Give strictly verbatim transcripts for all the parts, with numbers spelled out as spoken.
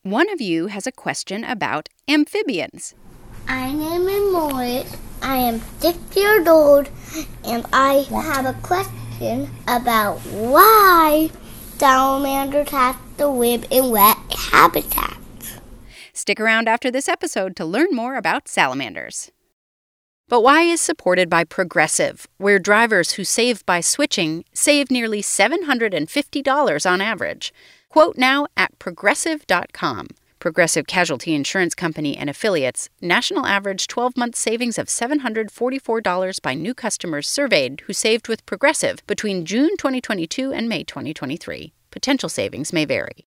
One of you has a question about amphibians. My name is Morris. I am six years old, and I have a question about why salamanders have to live in wet habitats. Stick around after this episode to learn more about salamanders. But Why is supported by Progressive, where drivers who save by switching save nearly seven hundred fifty dollars on average. Quote now at progressive dot com. Progressive Casualty Insurance Company and Affiliates, national average twelve-month savings of seven hundred forty-four dollars by new customers surveyed who saved with Progressive between June twenty twenty-two and May twenty twenty-three. Potential savings may vary.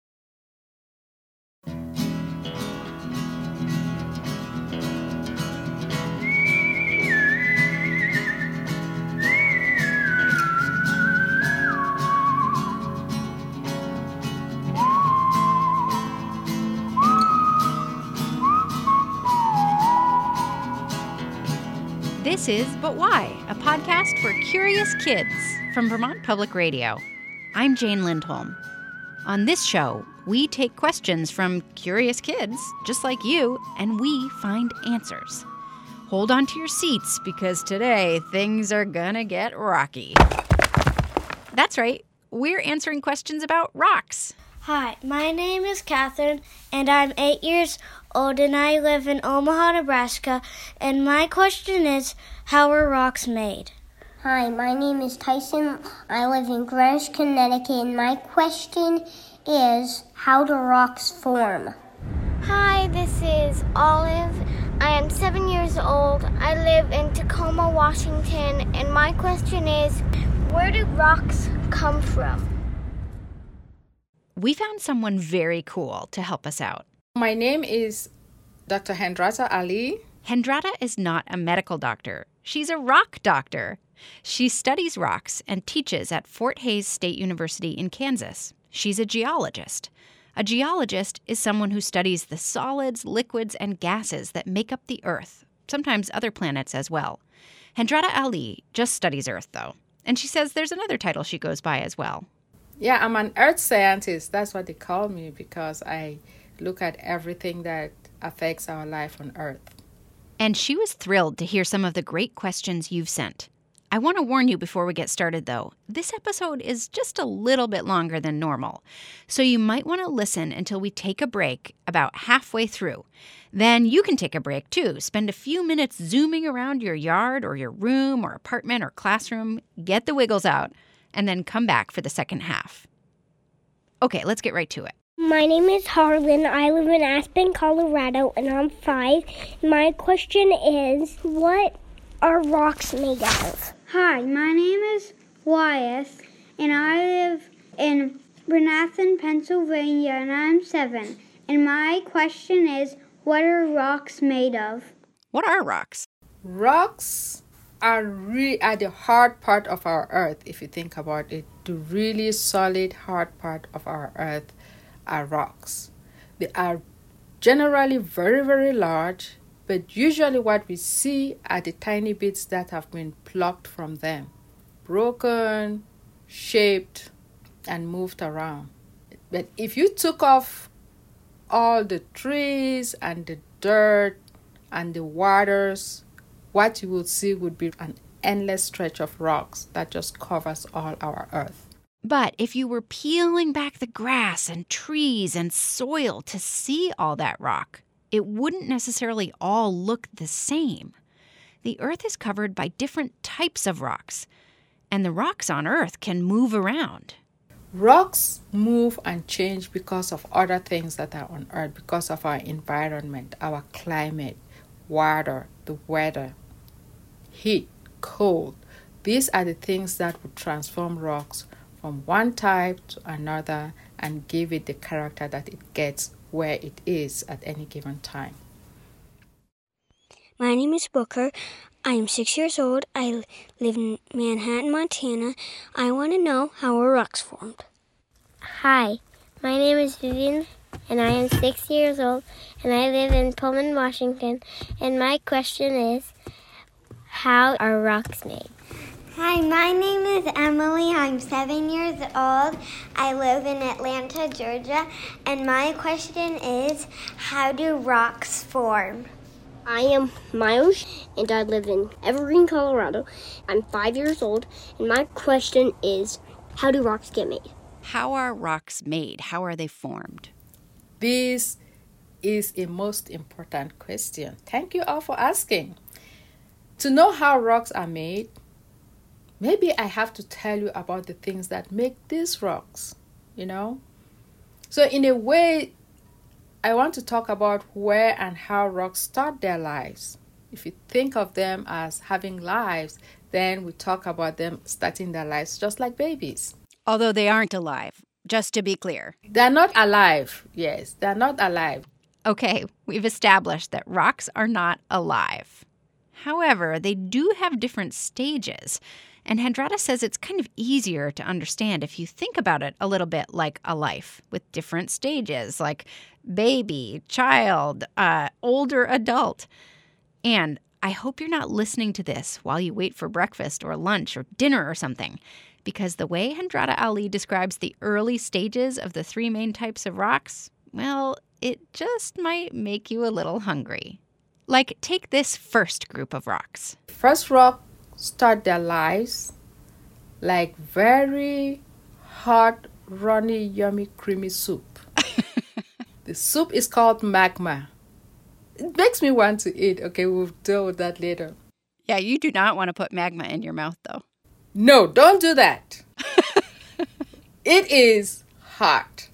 This is But Why, a podcast for curious kids from Vermont Public Radio. I'm Jane Lindholm. On this show, we take questions from curious kids, just like you, and we find answers. Hold on to your seats, because today things are gonna get rocky. That's right, we're answering questions about rocks. Hi, my name is Catherine, and I'm eight years old, and I live in Omaha, Nebraska, and my question is, how are rocks made? Hi, my name is Tyson. I live in Greenwich, Connecticut, and my question is, how do rocks form? Hi, this is Olive. I am seven years old. I live in Tacoma, Washington, and my question is, where do rocks come from? We found someone very cool to help us out. My name is Doctor Hendrata Ali. Hendrata is not a medical doctor. She's a rock doctor. She studies rocks and teaches at Fort Hays State University in Kansas. She's a geologist. A geologist is someone who studies the solids, liquids, and gases that make up the Earth, sometimes other planets as well. Hendrata Ali just studies Earth, though. And she says there's another title she goes by as well. Yeah, I'm an earth scientist. That's what they call me because I look at everything that affects our life on Earth. And she was thrilled to hear some of the great questions you've sent. I want to warn you before we get started, though. This episode is just a little bit longer than normal, so you might want to listen until we take a break about halfway through. Then you can take a break, too. Spend a few minutes zooming around your yard or your room or apartment or classroom, get the wiggles out, and then come back for the second half. Okay, let's get right to it. My name is Harlan. I live in Aspen, Colorado, and I'm five. My question is, what are rocks made of? Hi, my name is Wyeth, and I live in Bernathen, Pennsylvania, and I'm seven. And my question is, what are rocks made of? What are rocks? Rocks are really at the hard part of our Earth, if you think about it. The really solid, hard part of our Earth are rocks. They are generally very, very large, but usually what we see are the tiny bits that have been plucked from them, broken, shaped, and moved around. But if you took off all the trees and the dirt and the waters, what you would see would be an endless stretch of rocks that just covers all our Earth. But if you were peeling back the grass and trees and soil to see all that rock, it wouldn't necessarily all look the same. The Earth is covered by different types of rocks, and the rocks on Earth can move around. Rocks move and change because of other things that are on Earth, because of our environment, our climate, water, the weather, heat, cold. These are the things that would transform rocks from one type to another and give it the character that it gets where it is at any given time. My name is Booker. I am six years old. I live in Manhattan, Montana. I want to know how are rocks formed. Hi, my name is Vivian, and I am six years old, and I live in Pullman, Washington. And my question is, how are rocks made? Hi, my name is Emily. I'm seven years old. I live in Atlanta, Georgia. And my question is, how do rocks form? I am Miles, and I live in Evergreen, Colorado. I'm five years old, and my question is, how do rocks get made? How are rocks made? How are they formed? This is a most important question. Thank you all for asking. To know how rocks are made, maybe I have to tell you about the things that make these rocks, you know? So in a way, I want to talk about where and how rocks start their lives. If you think of them as having lives, then we talk about them starting their lives just like babies. Although they aren't alive, just to be clear. They're not alive. Yes, they're not alive. Okay, we've established that rocks are not alive. However, they do have different stages. And Hendrada says it's kind of easier to understand if you think about it a little bit like a life with different stages, like baby, child, uh, older adult. And I hope you're not listening to this while you wait for breakfast or lunch or dinner or something, because the way Hendrada Ali describes the early stages of the three main types of rocks, well, it just might make you a little hungry. Like, take this first group of rocks. First rock start their lives like very hot, runny, yummy, creamy soup. The soup is called magma. It makes me want to eat. Okay, we'll deal with that later. Yeah, you do not want to put magma in your mouth, though. No, don't do that. It is hot.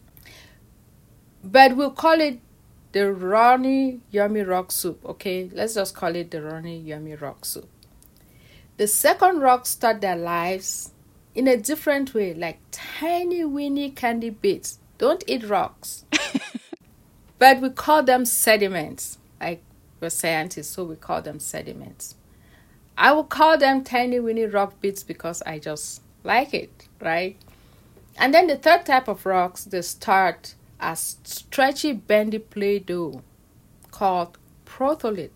But we'll call it the runny, yummy rock soup, okay? Let's just call it the runny, yummy rock soup. The second rocks start their lives in a different way, like tiny, weeny candy bits. Don't eat rocks. But we call them sediments. Like we're scientists, so we call them sediments. I will call them tiny, weeny rock bits because I just like it, right? And then the third type of rocks, they start as stretchy, bendy Play-Doh called protholith.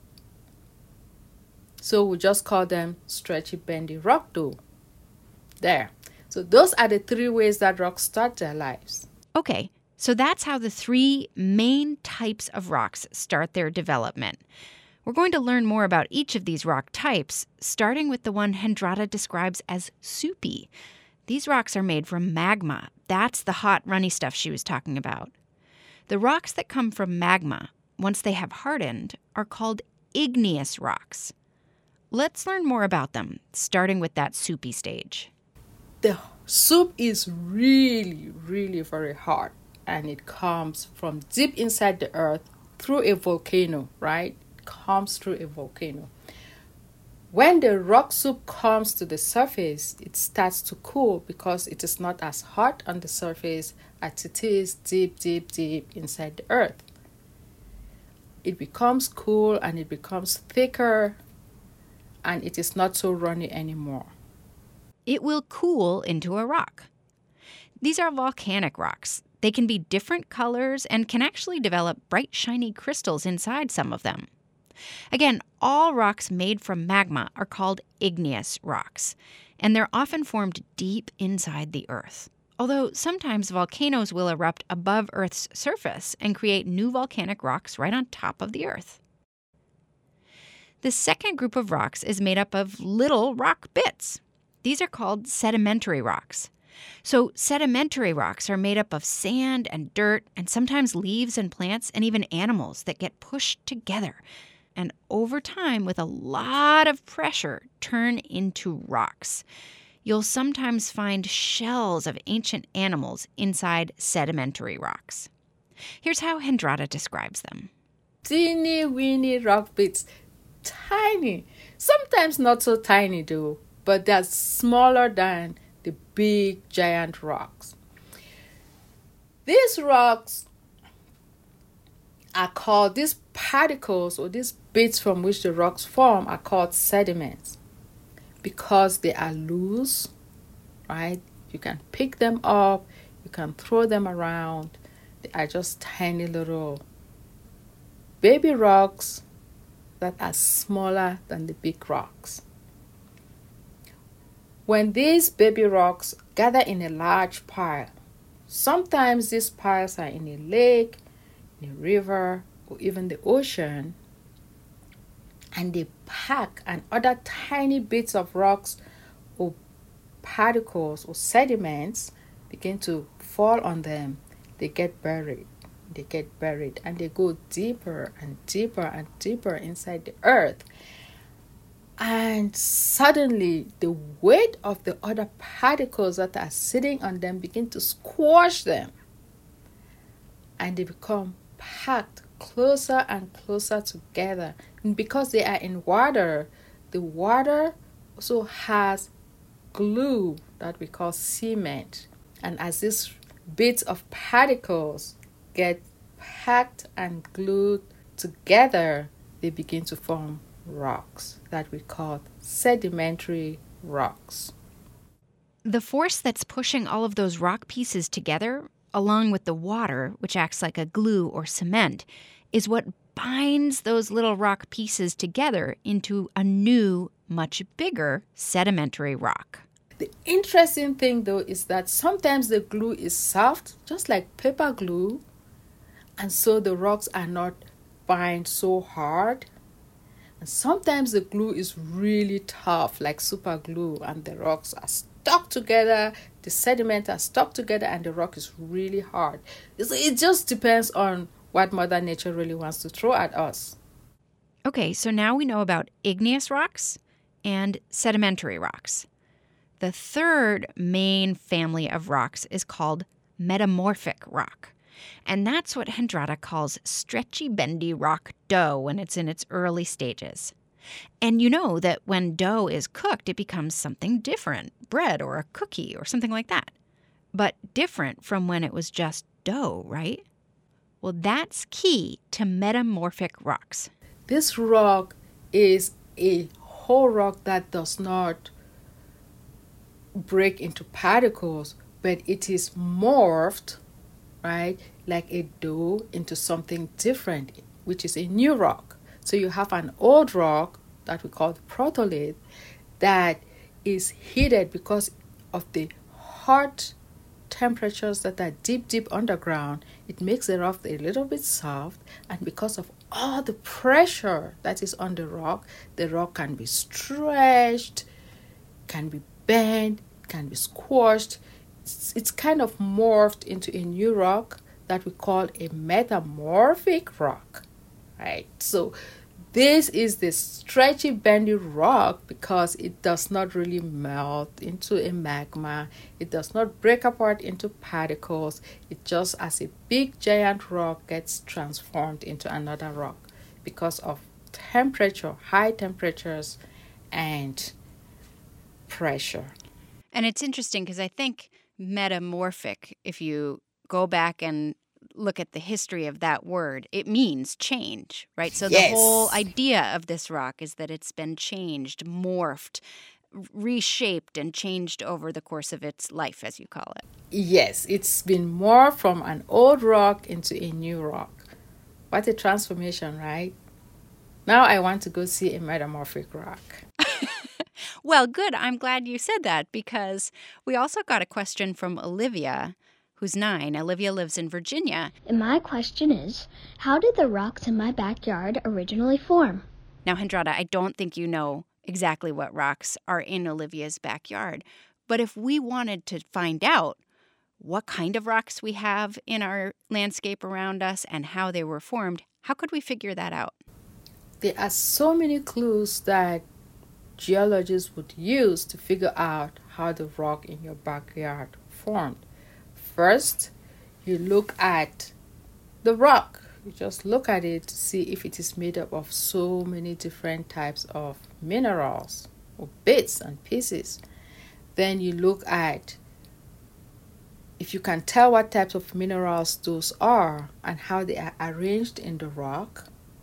So we just call them stretchy, bendy rock dough. There. So those are the three ways that rocks start their lives. Okay, so that's how the three main types of rocks start their development. We're going to learn more about each of these rock types, starting with the one Hendrada describes as soupy. These rocks are made from magma. That's the hot, runny stuff she was talking about. The rocks that come from magma, once they have hardened, are called igneous rocks. Let's learn more about them, starting with that soupy stage. The soup is really, really very hot, and it comes from deep inside the earth through a volcano, right? It comes through a volcano. When the rock soup comes to the surface, it starts to cool because it is not as hot on the surface as it is deep, deep, deep inside the earth. It becomes cool and it becomes thicker, and it is not so runny anymore. It will cool into a rock. These are volcanic rocks. They can be different colors and can actually develop bright, shiny crystals inside some of them. Again, all rocks made from magma are called igneous rocks, and they're often formed deep inside the earth. Although sometimes volcanoes will erupt above Earth's surface and create new volcanic rocks right on top of the Earth. The second group of rocks is made up of little rock bits. These are called sedimentary rocks. So sedimentary rocks are made up of sand and dirt and sometimes leaves and plants and even animals that get pushed together and over time, with a lot of pressure, turn into rocks. You'll sometimes find shells of ancient animals inside sedimentary rocks. Here's how Hendrada describes them. Teeny weeny rock bits. Tiny. Sometimes not so tiny though, but they're smaller than the big giant rocks. These rocks are called, these particles or these bits from which the rocks form are called sediments because they are loose, right? You can pick them up, you can throw them around. They are just tiny little baby rocks that are smaller than the big rocks. When these baby rocks gather in a large pile, sometimes these piles are in a lake, in a river, or even the ocean, and they pack and other tiny bits of rocks or particles or sediments begin to fall on them. They get buried. They get buried and they go deeper and deeper and deeper inside the earth. And suddenly the weight of the other particles that are sitting on them begin to squash them. And they become packed closer and closer together. And because they are in water, the water also has glue that we call cement. And as these bits of particles get packed and glued together, they begin to form rocks that we call sedimentary rocks. The force that's pushing all of those rock pieces together, along with the water, which acts like a glue or cement, is what binds those little rock pieces together into a new, much bigger sedimentary rock. The interesting thing, though, is that sometimes the glue is soft, just like paper glue, and so the rocks are not bind so hard. And sometimes the glue is really tough, like super glue, and the rocks are stuck together, the sediment are stuck together, and the rock is really hard. So it just depends on what Mother Nature really wants to throw at us. Okay, so now we know about igneous rocks and sedimentary rocks. The third main family of rocks is called metamorphic rock. And that's what Hendrada calls stretchy, bendy rock dough when it's in its early stages. And you know that when dough is cooked, it becomes something different, bread or a cookie or something like that. But different from when it was just dough, right? Well, that's key to metamorphic rocks. This rock is a whole rock that does not break into particles, but it is morphed, right, like a dough into something different, which is a new rock. So you have an old rock that we call the protolith that is heated because of the hot temperatures that are deep, deep underground. It makes the rock a little bit soft, and because of all the pressure that is on the rock, the rock can be stretched, can be bent, can be squashed. It's, it's kind of morphed into a new rock that we call a metamorphic rock, right? So this is the stretchy, bendy rock because it does not really melt into a magma. It does not break apart into particles. It just, as a big, giant rock, gets transformed into another rock because of temperature, high temperatures, and pressure. And it's interesting because I think metamorphic, if you go back and look at the history of that word, it means change, right? So Yes. The whole idea of this rock is that it's been changed, morphed, reshaped, and changed over the course of its life, as you call it. Yes, it's been morphed from an old rock into a new rock. What a transformation, right? Now I want to go see a metamorphic rock. Well, good. I'm glad you said that because we also got a question from Olivia, who's nine. Olivia lives in Virginia. And my question is, how did the rocks in my backyard originally form? Now, Hendrada, I don't think you know exactly what rocks are in Olivia's backyard. But if we wanted to find out what kind of rocks we have in our landscape around us and how they were formed, how could we figure that out? There are so many clues that geologists would use to figure out how the rock in your backyard formed. First, you look at the rock. You just look at it to see if it is made up of so many different types of minerals or bits and pieces. Then you look at if you can tell what types of minerals those are and how they are arranged in the rock.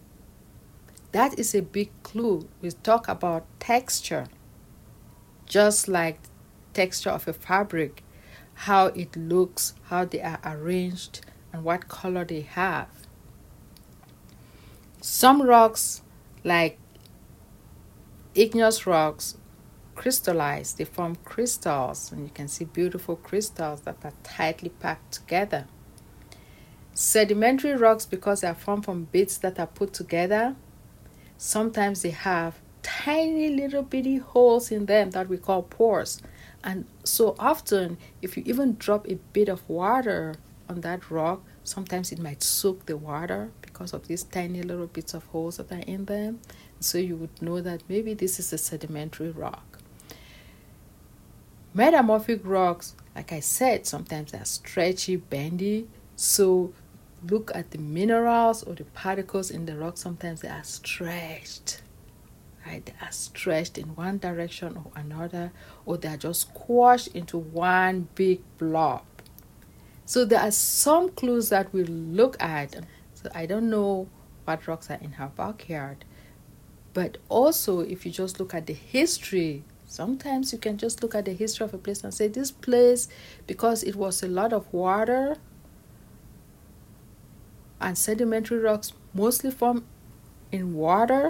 That is a big clue. We talk about texture, just like texture of a fabric, how it looks, how they are arranged, and what color they have. Some rocks, like igneous rocks, crystallize. They form crystals, and you can see beautiful crystals that are tightly packed together. Sedimentary rocks, because they are formed from bits that are put together, sometimes they have tiny little bitty holes in them that we call pores. And so often, if you even drop a bit of water on that rock, sometimes it might soak the water because of these tiny little bits of holes that are in them. So you would know that maybe this is a sedimentary rock. Metamorphic rocks, like I said, sometimes they are stretchy, bendy. So look at the minerals or the particles in the rock. Sometimes they are stretched. Right? They are stretched in one direction or another, or they are just squashed into one big blob. So there are some clues that we look at. So I don't know what rocks are in her backyard, but also if you just look at the history, sometimes you can just look at the history of a place and say, this place, because it was a lot of water, and sedimentary rocks mostly form in water,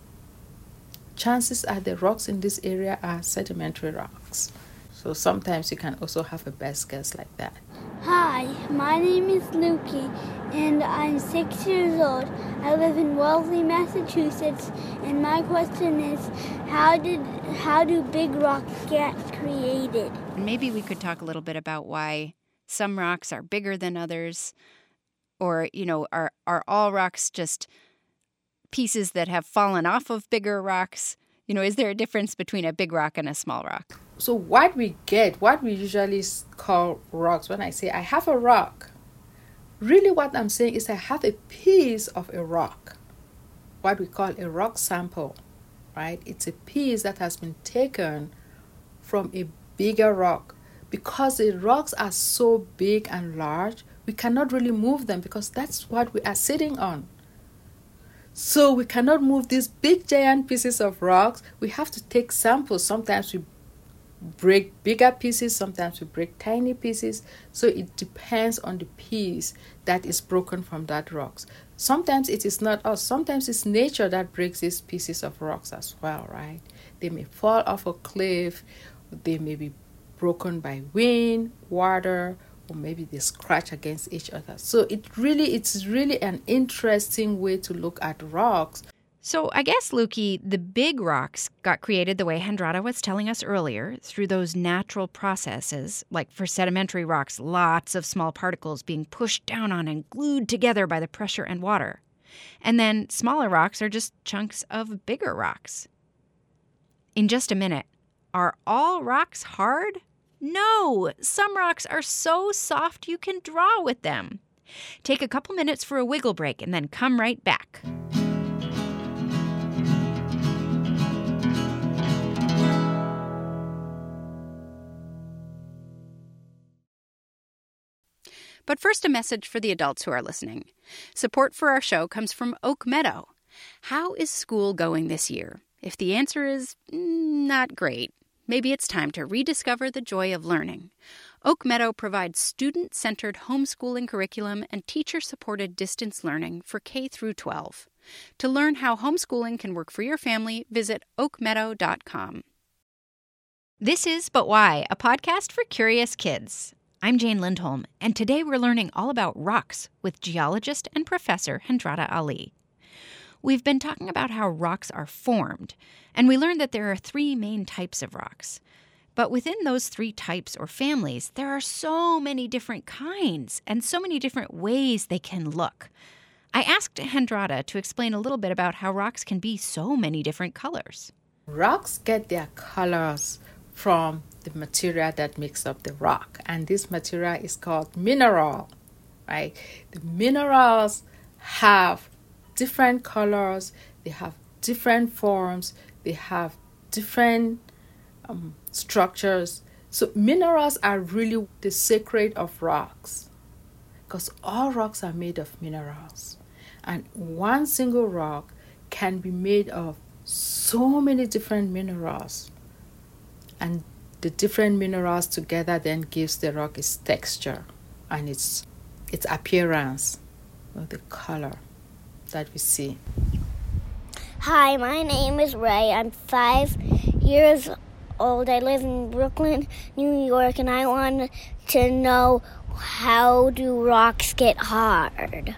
chances are the rocks in this area are sedimentary rocks. So sometimes you can also have a best guess like that. Hi, my name is Lukey, and I'm six years old. I live in Wellesley, Massachusetts, and my question is, how did how do big rocks get created? Maybe we could talk a little bit about why some rocks are bigger than others, or, you know, are are all rocks just pieces that have fallen off of bigger rocks? You know, is there a difference between a big rock and a small rock? So what we get, what we usually call rocks, when I say I have a rock, really what I'm saying is I have a piece of a rock, what we call a rock sample, right? It's a piece that has been taken from a bigger rock. Because the rocks are so big and large, we cannot really move them because that's what we are sitting on. So we cannot move these big giant pieces of rocks. We have to take samples. Sometimes we break bigger pieces, sometimes we break tiny pieces. So it depends on the piece that is broken from that rocks. Sometimes it is not us. Sometimes it's nature that breaks these pieces of rocks as well, right? They may fall off a cliff. They may be broken by wind, water, or maybe they scratch against each other. So it really, it's really an interesting way to look at rocks. So I guess, Lukey, the big rocks got created the way Hendrada was telling us earlier, through those natural processes, like for sedimentary rocks, lots of small particles being pushed down on and glued together by the pressure and water. And then smaller rocks are just chunks of bigger rocks. In just a minute, are all rocks hard? No, some rocks are so soft you can draw with them. Take a couple minutes for a wiggle break and then come right back. But first, a message for the adults who are listening. Support for our show comes from Oak Meadow. How is school going this year? If the answer is mm, not great, maybe it's time to rediscover the joy of learning. Oak Meadow provides student-centered homeschooling curriculum and teacher-supported distance learning for K through twelve. To learn how homeschooling can work for your family, visit oak meadow dot com. This is But Why, a podcast for curious kids. I'm Jane Lindholm, and today we're learning all about rocks with geologist and professor Hendrada Ali. We've been talking about how rocks are formed, and we learned that there are three main types of rocks. But within those three types or families, there are so many different kinds and so many different ways they can look. I asked Hendrada to explain a little bit about how rocks can be so many different colors. Rocks get their colors from the material that makes up the rock, and this material is called mineral, right? The minerals have different colors, they have different forms, they have different um, structures. So minerals are really the secret of rocks, because all rocks are made of minerals, and one single rock can be made of so many different minerals, and the different minerals together then gives the rock its texture and its its appearance, or the color that we see. Hi, my name is Ray. I'm five years old. I live in Brooklyn, New York, and I want to know, how do rocks get hard?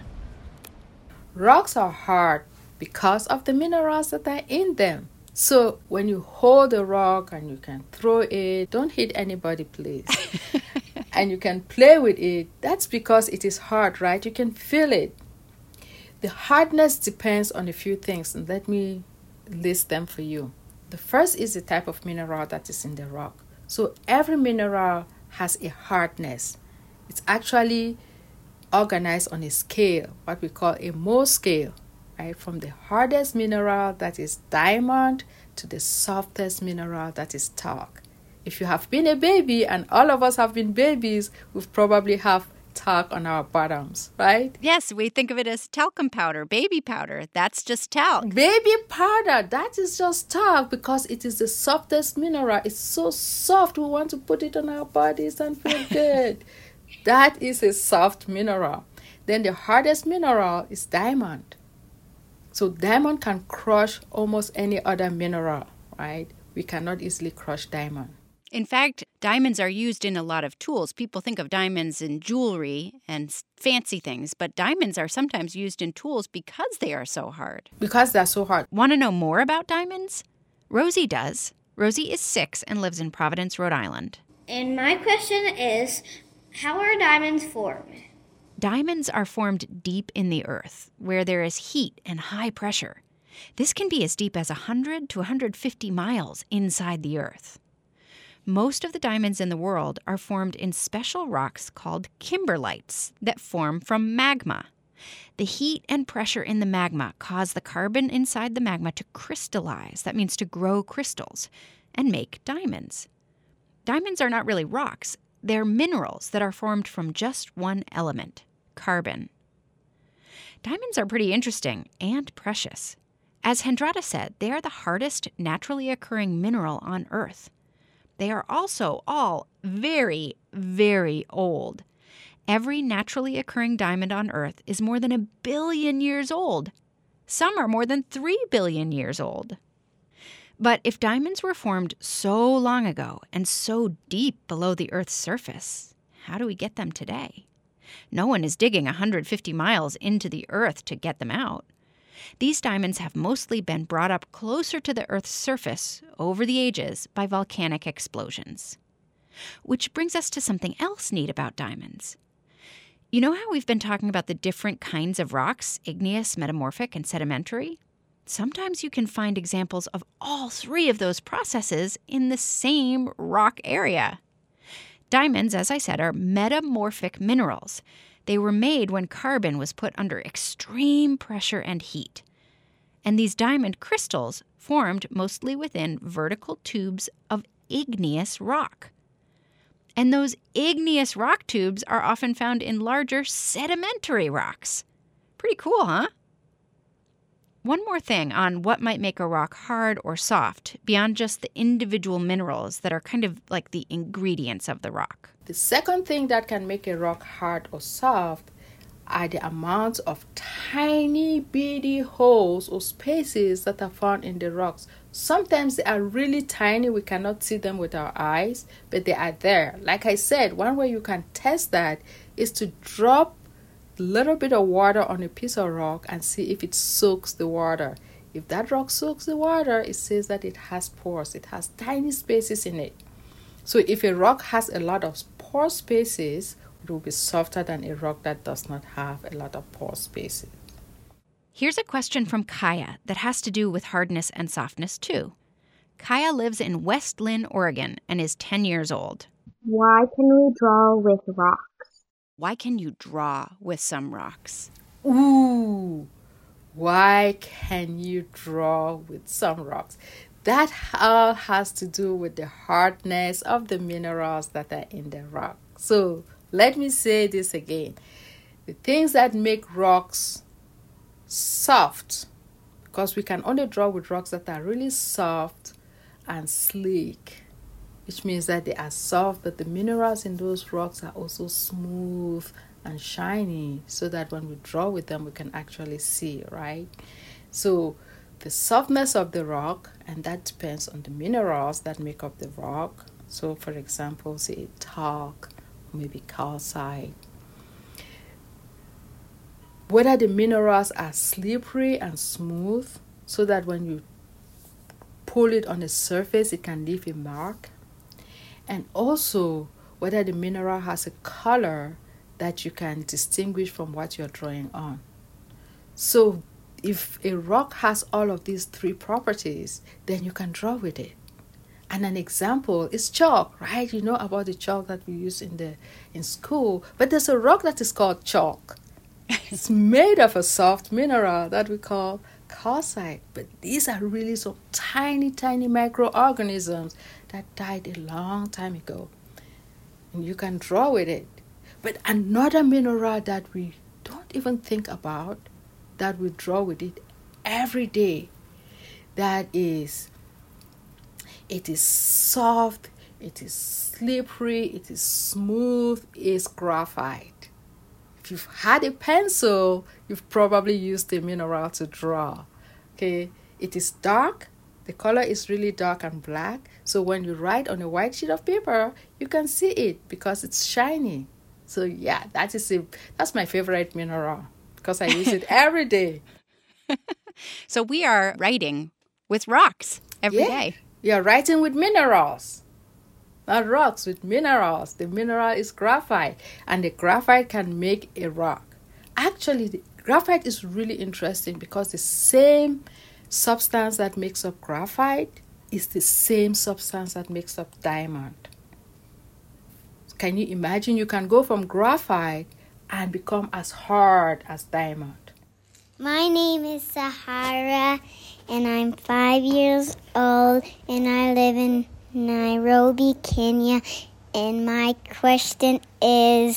Rocks are hard because of the minerals that are in them. So when you hold a rock and you can throw it, don't hit anybody, please. And you can play with it, that's because it is hard, right? You can feel it. The hardness depends on a few things, and let me list them for you. The first is the type of mineral that is in the rock. So every mineral has a hardness. It's actually organized on a scale, what we call a Mohs scale, right? From the hardest mineral, that is diamond, to the softest mineral, that is talc. If you have been a baby, and all of us have been babies, we've probably have talc on our bottoms, right? Yes, we think of it as talcum powder, baby powder. That's just talc. Baby powder, that is just talc because it is the softest mineral. It's so soft, we want to put it on our bodies and feel good. That is a soft mineral. Then the hardest mineral is diamond. So diamond can crush almost any other mineral, right? We cannot easily crush diamond. In fact, diamonds are used in a lot of tools. People think of diamonds in jewelry and fancy things, but diamonds are sometimes used in tools because they are so hard. Because they're so hard. Want to know more about diamonds? Rosie does. Rosie is six and lives in Providence, Rhode Island. And my question is, how are diamonds formed? Diamonds are formed deep in the earth, where there is heat and high pressure. This can be as deep as one hundred to one hundred fifty miles inside the earth. Most of the diamonds in the world are formed in special rocks called kimberlites that form from magma. The heat and pressure in the magma cause the carbon inside the magma to crystallize, that means to grow crystals, and make diamonds. Diamonds are not really rocks. They're minerals that are formed from just one element, carbon. Diamonds are pretty interesting and precious. As Hendrada said, they are the hardest naturally occurring mineral on Earth. They are also all very, very old. Every naturally occurring diamond on Earth is more than a billion years old. Some are more than three billion years old. But if diamonds were formed so long ago and so deep below the Earth's surface, how do we get them today? No one is digging one hundred fifty miles into the Earth to get them out. These diamonds have mostly been brought up closer to the Earth's surface over the ages by volcanic explosions. Which brings us to something else neat about diamonds. You know how we've been talking about the different kinds of rocks, igneous, metamorphic, and sedimentary? Sometimes you can find examples of all three of those processes in the same rock area. Diamonds, as I said, are metamorphic minerals. They were made when carbon was put under extreme pressure and heat. And these diamond crystals formed mostly within vertical tubes of igneous rock. And those igneous rock tubes are often found in larger sedimentary rocks. Pretty cool, huh? One more thing on what might make a rock hard or soft, beyond just the individual minerals that are kind of like the ingredients of the rock. The second thing that can make a rock hard or soft are the amounts of tiny bitty holes or spaces that are found in the rocks. Sometimes they are really tiny, we cannot see them with our eyes, but they are there. Like I said, one way you can test that is to drop a little bit of water on a piece of rock and see if it soaks the water. If that rock soaks the water, it says that it has pores. It has tiny spaces in it. So if a rock has a lot of pore spaces, it will be softer than a rock that does not have a lot of pore spaces. Here's a question from Kaya that has to do with hardness and softness too. Kaya lives in West Lynn, Oregon, and is ten years old. Why can we draw with rocks? Why can you draw with some rocks? Ooh, why can you draw with some rocks? That all has to do with the hardness of the minerals that are in the rock. So let me say this again. The things that make rocks soft, because we can only draw with rocks that are really soft and sleek, which means that they are soft, but the minerals in those rocks are also smooth and shiny, so that when we draw with them, we can actually see, right? So the softness of the rock, and that depends on the minerals that make up the rock. So, for example, say talc, maybe calcite. Whether the minerals are slippery and smooth, so that when you pull it on the surface, it can leave a mark. And also, whether the mineral has a color that you can distinguish from what you're drawing on. So, if a rock has all of these three properties, then you can draw with it. And an example is chalk, right? You know about the chalk that we use in the in school. But there's a rock that is called chalk. It's made of a soft mineral that we call calcite. But these are really some tiny, tiny microorganisms that died a long time ago. And you can draw with it. But another mineral that we don't even think about, that we draw with it every day, that is, it is soft, it is slippery, it is smooth, is graphite. If you've had a pencil, you've probably used the mineral to draw. Okay, it is dark, the color is really dark and black, so when you write on a white sheet of paper, you can see it because it's shiny. So yeah, that is a, that's my favorite mineral, because I use it every day. So we are writing with rocks every yeah. day. You're writing with minerals. Not rocks, with minerals. The mineral is graphite, and the graphite can make a rock. Actually, the graphite is really interesting because the same substance that makes up graphite is the same substance that makes up diamond. Can you imagine? You can go from graphite and become as hard as diamond. My name is Sahara, and I'm five years old, and I live in Nairobi, Kenya. And my question is,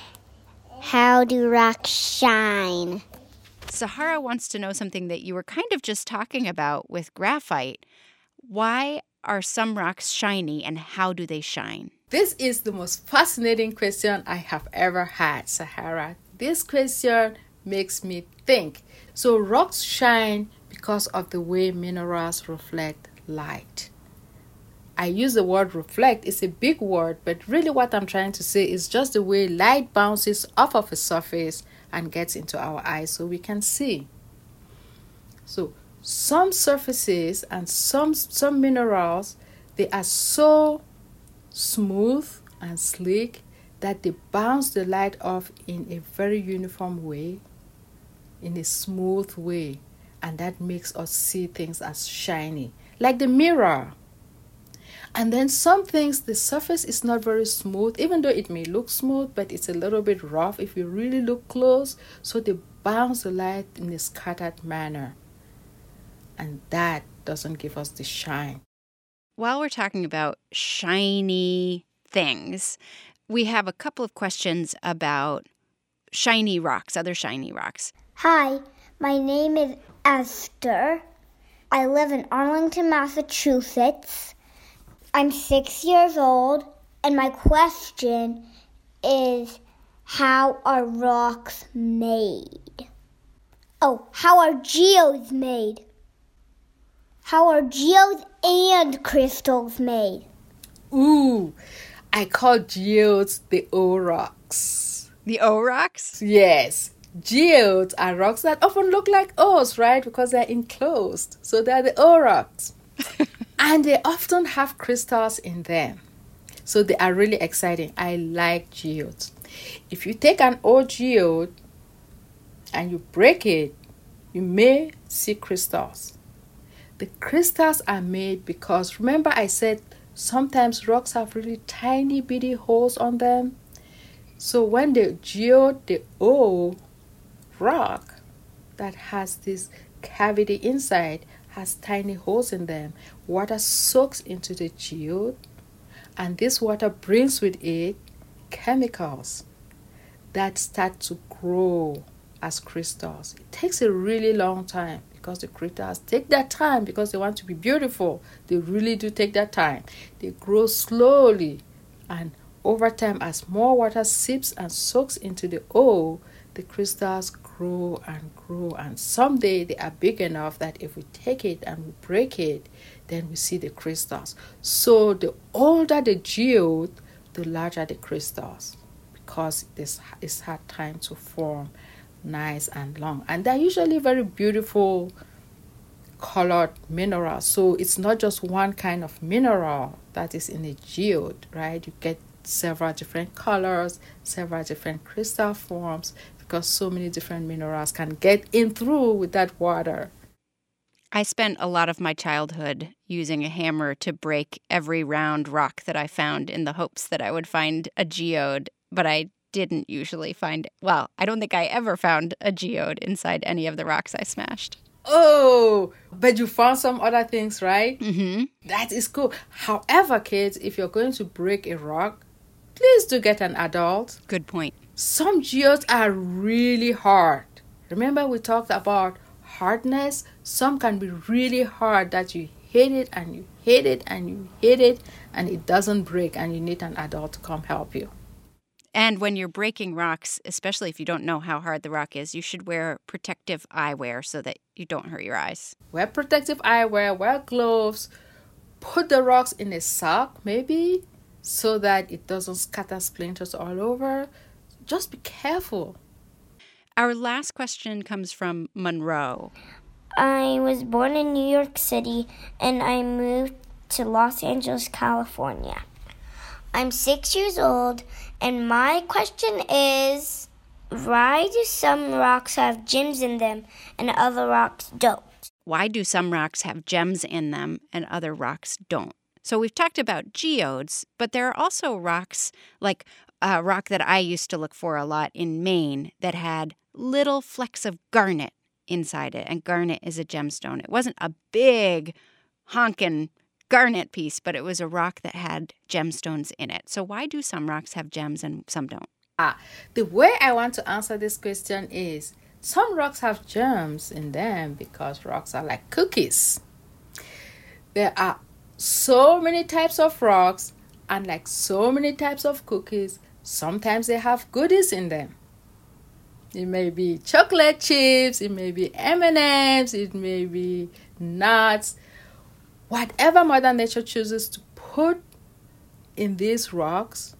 how do rocks shine? Sahara wants to know something that you were kind of just talking about with graphite. Why are some rocks shiny, and how do they shine? This is the most fascinating question I have ever had, Sahara. This question makes me think. So rocks shine because of the way minerals reflect light. I use the word reflect. It's a big word, but really what I'm trying to say is just the way light bounces off of a surface and gets into our eyes so we can see. So some surfaces and some some minerals, they are so smooth and sleek that they bounce the light off in a very uniform way, in a smooth way, and that makes us see things as shiny, like the mirror. And then some things, the surface is not very smooth, even though it may look smooth, but it's a little bit rough if you really look close, so they bounce the light in a scattered manner, and that doesn't give us the shine. While we're talking about shiny things, we have a couple of questions about shiny rocks, other shiny rocks. Hi, my name is Esther. I live in Arlington, Massachusetts. I'm six years old, and my question is, how are rocks made? Oh, how are geodes made? How are geodes and crystals made? Ooh, I call geodes the O-rocks. The O-rocks? Yes. Geodes are rocks that often look like O's, right? Because they're enclosed. So they're the O-rocks. And they often have crystals in them. So they are really exciting. I like geodes. If you take an old geode and you break it, you may see crystals. The crystals are made because, remember I said sometimes rocks have really tiny bitty holes on them. So when the geode, the O rock that has this cavity inside, has tiny holes in them, water soaks into the geode, and this water brings with it chemicals that start to grow as crystals. It takes a really long time because the crystals take that time because they want to be beautiful. They really do take that time. They grow slowly, and over time, as more water seeps and soaks into the O, the crystals grow and grow, and someday they are big enough that if we take it and we break it, then we see the crystals. So the older the geode, the larger the crystals, because this is had time to form nice and long. And they're usually very beautiful colored minerals. So it's not just one kind of mineral that is in a geode, right? You get several different colors, several different crystal forms, because so many different minerals can get in through with that water. I spent a lot of my childhood using a hammer to break every round rock that I found in the hopes that I would find a geode, but I didn't usually find, well, I don't think I ever found a geode inside any of the rocks I smashed. Oh, but you found some other things, right? Mm-hmm. That is cool. However, kids, if you're going to break a rock, please do get an adult. Good point. Some geodes are really hard. Remember we talked about hardness? Some can be really hard that you hit it and you hit it and you hit it and it doesn't break, and you need an adult to come help you. And when you're breaking rocks, especially if you don't know how hard the rock is, you should wear protective eyewear so that you don't hurt your eyes. Wear protective eyewear, wear gloves, put the rocks in a sock maybe so that it doesn't scatter splinters all over. Just be careful. Our last question comes from Monroe. I was born in New York City and I moved to Los Angeles, California. I'm six years old, and my question is, why do some rocks have gems in them and other rocks don't? Why do some rocks have gems in them and other rocks don't? So we've talked about geodes, but there are also rocks, like a rock that I used to look for a lot in Maine that had little flecks of garnet inside it, and garnet is a gemstone. It wasn't a big honkin' garnet piece, but it was a rock that had gemstones in it. So why do some rocks have gems and some don't? Ah, the way I want to answer this question is, some rocks have gems in them because rocks are like cookies. There are so many types of rocks, and like so many types of cookies, sometimes they have goodies in them. It may be chocolate chips, it may be M and M's, it may be nuts. Whatever Mother Nature chooses to put in these rocks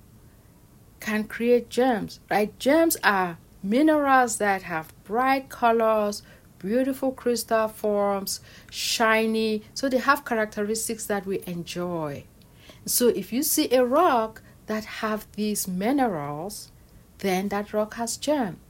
can create gems, right? Gems are minerals that have bright colors, beautiful crystal forms, shiny, so they have characteristics that we enjoy. So if you see a rock that have these minerals, then that rock has gem.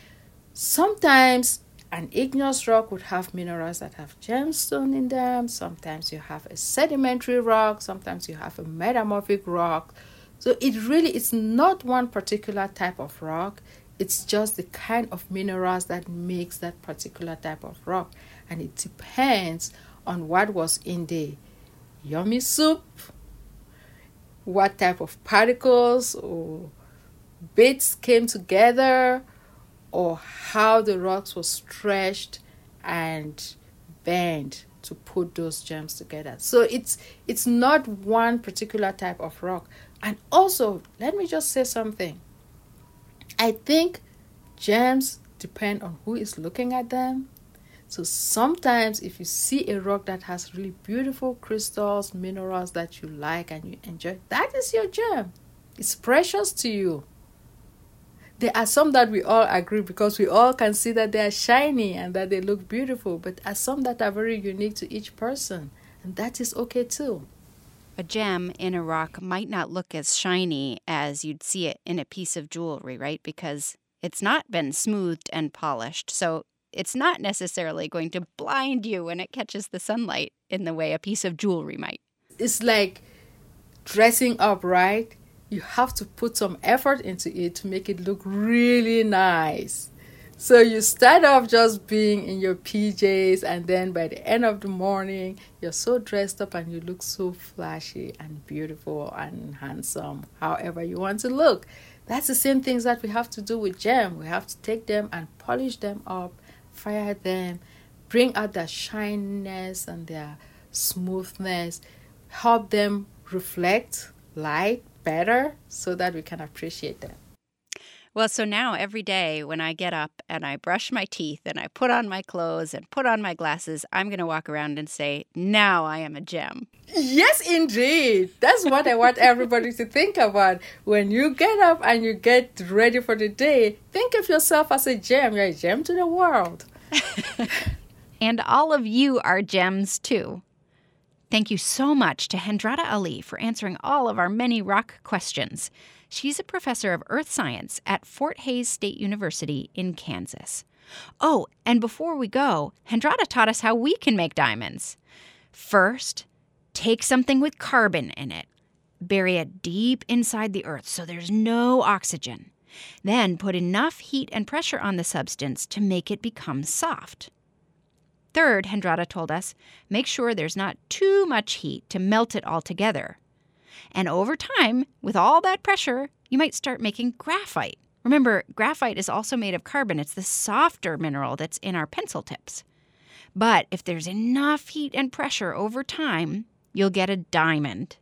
Sometimes an igneous rock would have minerals that have gemstone in them. Sometimes you have a sedimentary rock. Sometimes you have a metamorphic rock. So it really is not one particular type of rock. It's just the kind of minerals that makes that particular type of rock. And it depends on what was in the yummy soup, what type of particles or bits came together, or how the rocks were stretched and bent to put those gems together. So it's it's not one particular type of rock. And also, let me just say something. I think gems depend on who is looking at them. So sometimes if you see a rock that has really beautiful crystals, minerals that you like and you enjoy, that is your gem. It's precious to you. There are some that we all agree because we all can see that they are shiny and that they look beautiful, but there are some that are very unique to each person, and that is okay too. A gem in a rock might not look as shiny as you'd see it in a piece of jewelry, right? Because it's not been smoothed and polished, so it's not necessarily going to blind you when it catches the sunlight in the way a piece of jewelry might. It's like dressing up, right? You have to put some effort into it to make it look really nice. So you start off just being in your P Js, and then by the end of the morning, you're so dressed up and you look so flashy and beautiful and handsome, however you want to look. That's the same things that we have to do with gem. We have to take them and polish them up, fire them, bring out their shininess and their smoothness, help them reflect light better so that we can appreciate them. Well, so now every day when I get up and I brush my teeth and I put on my clothes and put on my glasses, I'm going to walk around and say, now I am a gem. Yes, indeed. That's what I want everybody to think about. When you get up and you get ready for the day, think of yourself as a gem. You're a gem to the world. And all of you are gems, too. Thank you so much to Hendrada Ali for answering all of our many rock questions. She's a professor of earth science at Fort Hays State University in Kansas. Oh, and before we go, Hendrada taught us how we can make diamonds. First, take something with carbon in it. Bury it deep inside the earth so there's no oxygen. Then put enough heat and pressure on the substance to make it become soft. Third, Hendrada told us, make sure there's not too much heat to melt it all together. And over time, with all that pressure, you might start making graphite. Remember, graphite is also made of carbon. It's the softer mineral that's in our pencil tips. But if there's enough heat and pressure over time, you'll get a diamond.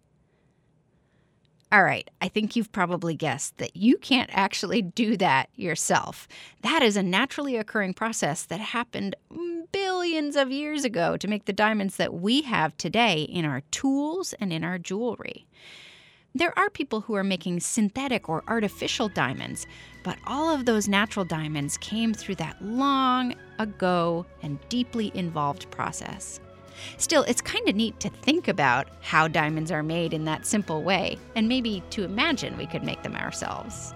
All right, I think you've probably guessed that you can't actually do that yourself. That is a naturally occurring process that happened billions of years ago to make the diamonds that we have today in our tools and in our jewelry. There are people who are making synthetic or artificial diamonds, but all of those natural diamonds came through that long ago and deeply involved process. Still, it's kind of neat to think about how diamonds are made in that simple way, and maybe to imagine we could make them ourselves.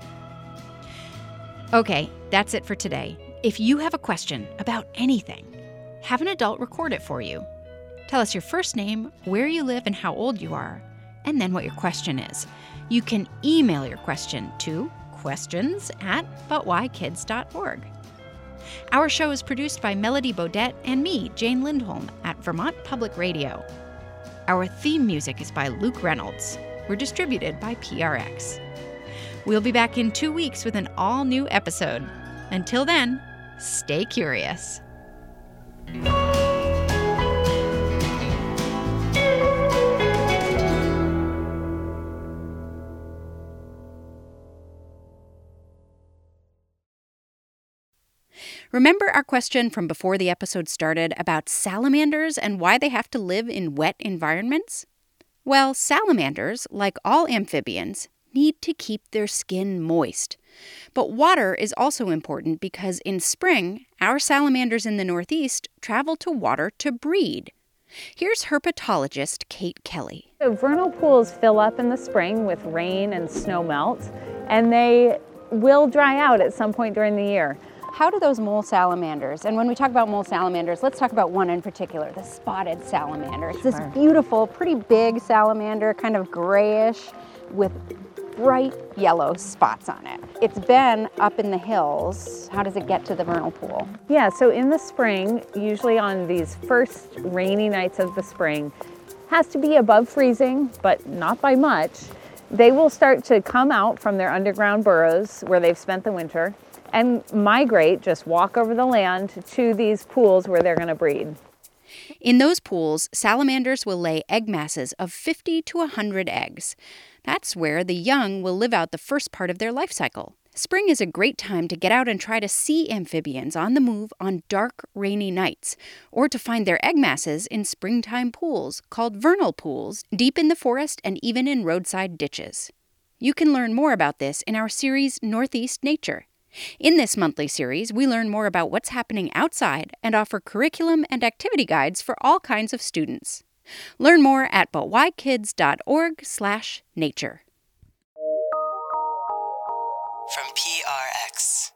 Okay, that's it for today. If you have a question about anything, have an adult record it for you. Tell us your first name, where you live, and how old you are, and then what your question is. You can email your question to questions at but why kids dot org. Our show is produced by Melody Bodette and me, Jane Lindholm, at Vermont Public Radio. Our theme music is by Luke Reynolds. We're distributed by P R X. We'll be back in two weeks with an all-new episode. Until then, stay curious. Remember our question from before the episode started about salamanders and why they have to live in wet environments? Well, salamanders, like all amphibians, need to keep their skin moist. But water is also important because in spring, our salamanders in the Northeast travel to water to breed. Here's herpetologist Kate Kelly. So vernal pools fill up in the spring with rain and snow melt, and they will dry out at some point during the year. How do those mole salamanders, and when we talk about mole salamanders, let's talk about one in particular, the spotted salamander. It's this beautiful, pretty big salamander, kind of grayish with bright yellow spots on it. It's been up in the hills. How does it get to the vernal pool? Yeah, so in the spring, usually on these first rainy nights of the spring, has to be above freezing, but not by much. They will start to come out from their underground burrows where they've spent the winter and migrate, just walk over the land to these pools where they're going to breed. In those pools, salamanders will lay egg masses of fifty to one hundred eggs. That's where the young will live out the first part of their life cycle. Spring is a great time to get out and try to see amphibians on the move on dark, rainy nights, or to find their egg masses in springtime pools called vernal pools, deep in the forest and even in roadside ditches. You can learn more about this in our series Northeast Nature. In this monthly series, we learn more about what's happening outside and offer curriculum and activity guides for all kinds of students. Learn more at but why kids dot org slash nature. From P R X.